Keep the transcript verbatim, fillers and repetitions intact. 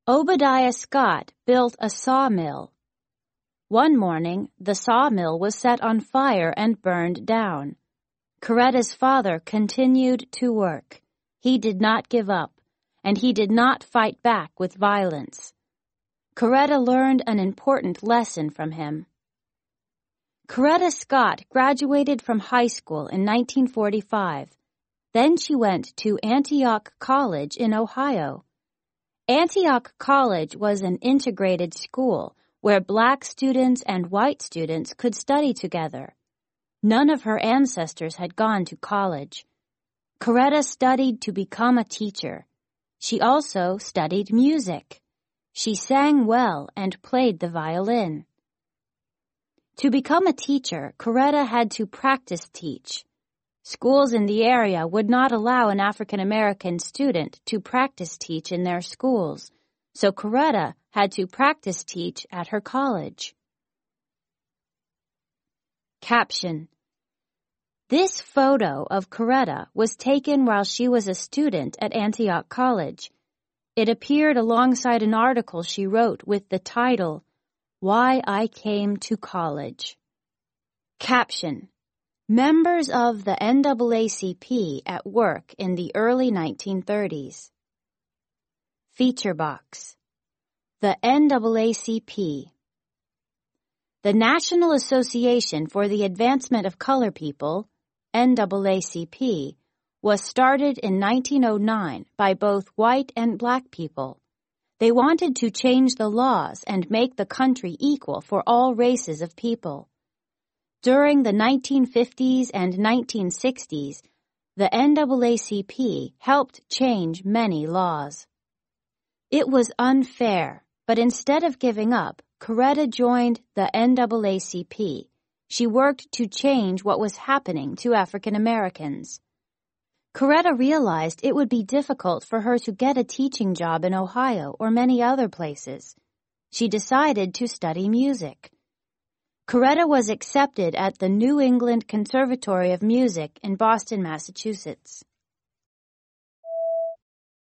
Obadiah Scott built a sawmill. One morning, the sawmill was set on fire and burned down. Coretta's father continued to work. He did not give up, and he did not fight back with violence. Coretta learned an important lesson from him. Coretta Scott graduated from high school in nineteen forty-five. Then she went to Antioch College in Ohio. Antioch College was an integrated school where black students and white students could study together. None of her ancestors had gone to college. Coretta studied to become a teacher. She also studied music. She sang well and played the violin. To become a teacher, Coretta had to practice teach. Schools in the area would not allow an African-American student to practice teach in their schools, so Coretta had to practice teach at her college. Caption: This photo of Coretta was taken while she was a student at Antioch College. It appeared alongside an article she wrote with the title, Why I Came to College. Caption: Members of the N double A C P at work in the early nineteen thirties. Feature box. The N double A C P. The National Association for the Advancement of Color People, N double A C P, was started in nineteen oh nine by both white and black people. They wanted to change the laws and make the country equal for all races of people. During the nineteen fifties and nineteen sixties, the N double A C P helped change many laws. It was unfair, but instead of giving up, Coretta joined the N double A C P. She worked to change what was happening to African Americans. Coretta realized it would be difficult for her to get a teaching job in Ohio or many other places. She decided to study music. Coretta was accepted at the New England Conservatory of Music in Boston, Massachusetts.